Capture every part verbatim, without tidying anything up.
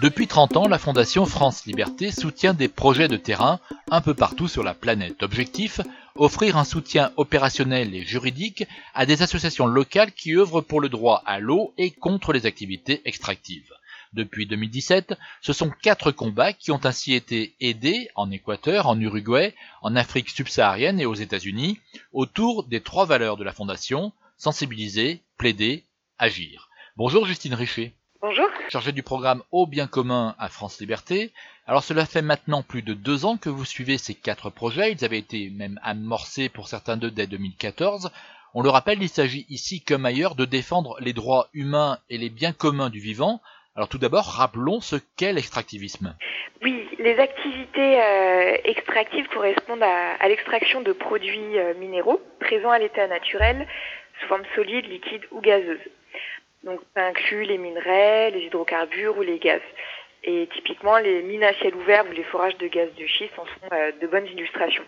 Depuis trente ans, la Fondation France Liberté soutient des projets de terrain un peu partout sur la planète. Objectif, offrir un soutien opérationnel et juridique à des associations locales qui œuvrent pour le droit à l'eau et contre les activités extractives. Depuis deux mille dix-sept, ce sont quatre combats qui ont ainsi été aidés en Équateur, en Uruguay, en Afrique subsaharienne et aux États-Unis, autour des trois valeurs de la Fondation, sensibiliser, plaider, agir. Bonjour Justine Richer. Bonjour. Chargée du programme Eau bien commun à France Liberté. Alors cela fait maintenant plus de deux ans que vous suivez ces quatre projets. Ils avaient été même amorcés pour certains d'eux dès deux mille quatorze. On le rappelle, il s'agit ici comme ailleurs de défendre les droits humains et les biens communs du vivant. Alors tout d'abord, rappelons ce qu'est l'extractivisme. Oui, les activités euh, extractives correspondent à, à l'extraction de produits euh, minéraux présents à l'état naturel sous forme solide, liquide ou gazeuse. Donc ça inclut les minerais, les hydrocarbures ou les gaz. Et typiquement, les mines à ciel ouvert ou les forages de gaz de schiste en sont euh, de bonnes illustrations.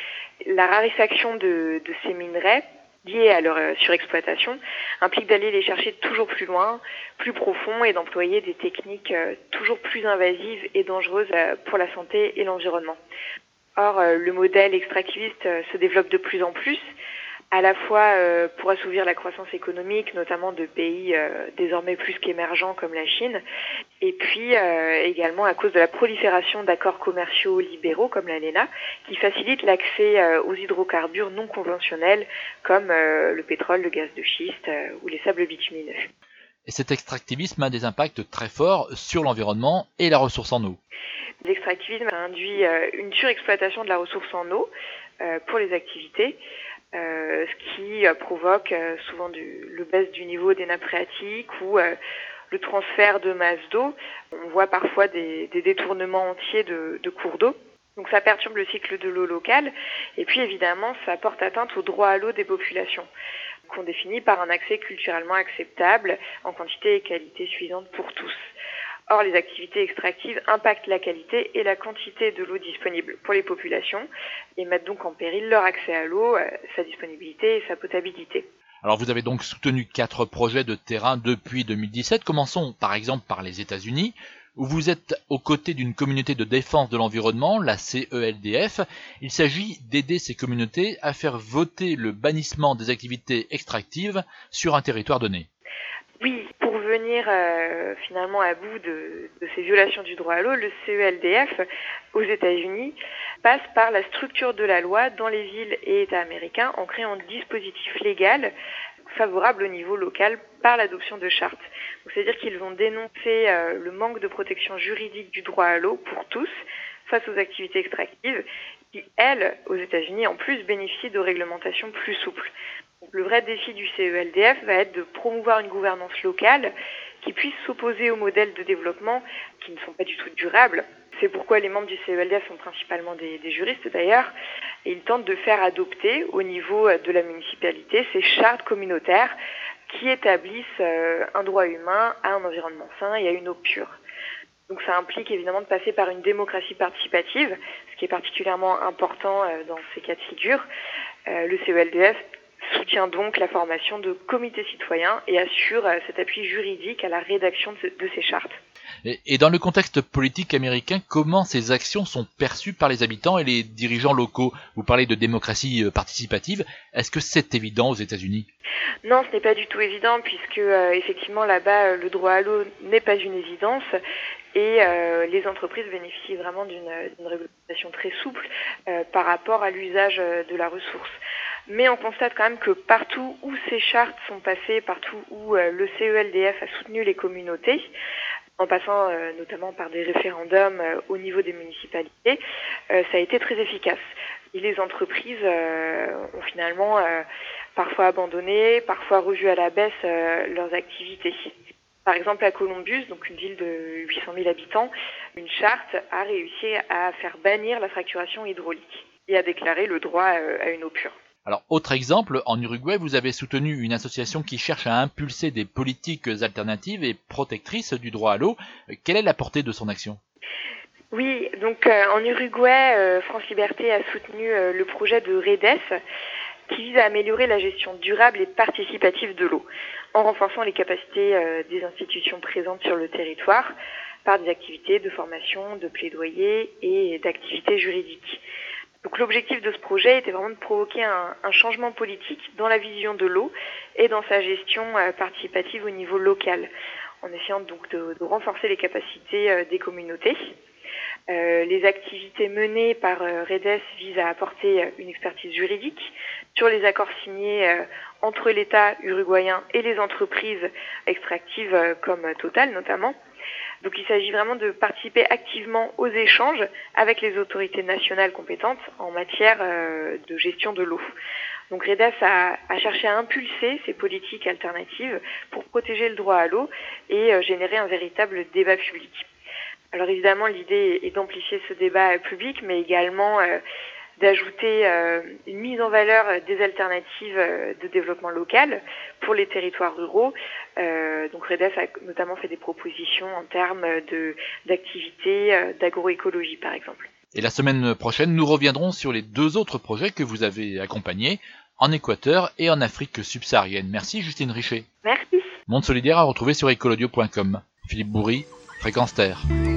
La raréfaction de, de ces minerais, liés à leur euh, surexploitation, implique d'aller les chercher toujours plus loin, plus profond et d'employer des techniques euh, toujours plus invasives et dangereuses euh, pour la santé et l'environnement. Or, euh, le modèle extractiviste euh, se développe de plus en plus, à la fois euh, pour assouvir la croissance économique, notamment de pays euh, désormais plus qu'émergents comme la Chine, et puis euh, également à cause de la prolifération d'accords commerciaux libéraux comme l'A L E N A, qui facilitent l'accès euh, aux hydrocarbures non conventionnels comme euh, le pétrole, le gaz de schiste euh, ou les sables bitumineux. Et cet extractivisme a des impacts très forts sur l'environnement et la ressource en eau. L'extractivisme induit euh, une surexploitation de la ressource en eau euh, pour les activités, Euh, ce qui euh, provoque euh, souvent du, le baisse du niveau des nappes phréatiques ou euh, le transfert de masse d'eau. On voit parfois des, des détournements entiers de, de cours d'eau. Donc ça perturbe le cycle de l'eau locale et puis évidemment ça porte atteinte au droit à l'eau des populations qu'on définit par un accès culturellement acceptable en quantité et qualité suffisante pour tous. Or, les activités extractives impactent la qualité et la quantité de l'eau disponible pour les populations et mettent donc en péril leur accès à l'eau, sa disponibilité et sa potabilité. Alors vous avez donc soutenu quatre projets de terrain depuis deux mille dix-sept. Commençons par exemple par les États-Unis, où vous êtes aux côtés d'une communauté de défense de l'environnement, la C E L D F. Il s'agit d'aider ces communautés à faire voter le bannissement des activités extractives sur un territoire donné. Oui, pour venir euh, finalement à bout de, de ces violations du droit à l'eau, le C E L D F aux États-Unis passe par la structure de la loi dans les villes et États américains en créant un dispositif légal favorable au niveau local par l'adoption de chartes. Donc, c'est-à-dire qu'ils vont dénoncer euh, le manque de protection juridique du droit à l'eau pour tous face aux activités extractives qui, elles, aux États-Unis, en plus, bénéficient de réglementations plus souples. Donc, le vrai défi du C E L D F va être de promouvoir une gouvernance locale qui puisse s'opposer aux modèles de développement qui ne sont pas du tout durables. C'est pourquoi les membres du C E L D F sont principalement des, des juristes d'ailleurs, et ils tentent de faire adopter au niveau de la municipalité ces chartes communautaires qui établissent euh, un droit humain à un environnement sain et à une eau pure. Donc ça implique évidemment de passer par une démocratie participative, ce qui est particulièrement important euh, dans ces cas de figure. Euh, le C E L D F soutient donc la formation de comités citoyens et assure euh, cet appui juridique à la rédaction de, de ces chartes. Et, et dans le contexte politique américain, comment ces actions sont perçues par les habitants et les dirigeants locaux? Vous parlez de démocratie participative. Est-ce que c'est évident aux États-Unis? Non, ce n'est pas du tout évident puisque euh, effectivement là-bas le droit à l'eau n'est pas une évidence et euh, les entreprises bénéficient vraiment d'une, d'une réglementation très souple euh, par rapport à l'usage de la ressource. Mais on constate quand même que partout où ces chartes sont passées, partout où euh, le C E L D F a soutenu les communautés, en passant euh, notamment par des référendums euh, au niveau des municipalités, euh, ça a été très efficace. Et les entreprises euh, ont finalement euh, parfois abandonné, parfois revu à la baisse euh, leurs activités. Par exemple, à Columbus, donc une ville de huit cent mille habitants, une charte a réussi à faire bannir la fracturation hydraulique et à déclarer le droit à une eau pure. Alors, autre exemple, en Uruguay, vous avez soutenu une association qui cherche à impulser des politiques alternatives et protectrices du droit à l'eau. Quelle est la portée de son action ? Oui, donc euh, en Uruguay, euh, France Liberté a soutenu euh, le projet de REDES qui vise à améliorer la gestion durable et participative de l'eau en renforçant les capacités euh, des institutions présentes sur le territoire par des activités de formation, de plaidoyer et d'activités juridiques. Donc l'objectif de ce projet était vraiment de provoquer un, un changement politique dans la vision de l'eau et dans sa gestion euh, participative au niveau local, en essayant donc de, de renforcer les capacités euh, des communautés. Euh, les activités menées par euh, REDES visent à apporter euh, une expertise juridique sur les accords signés euh, entre l'État uruguayen et les entreprises extractives euh, comme Total notamment. Donc il s'agit vraiment de participer activement aux échanges avec les autorités nationales compétentes en matière euh, de gestion de l'eau. Donc REDES a, a cherché à impulser ces politiques alternatives pour protéger le droit à l'eau et euh, générer un véritable débat public. Alors évidemment, l'idée est d'amplifier ce débat public, mais également euh, d'ajouter euh, une mise en valeur des alternatives de développement local pour les territoires ruraux. Euh, donc REDES a notamment fait des propositions en termes de, d'activités, euh, d'agroécologie par exemple. Et la semaine prochaine, nous reviendrons sur les deux autres projets que vous avez accompagnés en Équateur et en Afrique subsaharienne. Merci Justine Richer. Merci. Monde solidaire à retrouver sur écolaudio point com. Philippe Bourry, Fréquence Terre.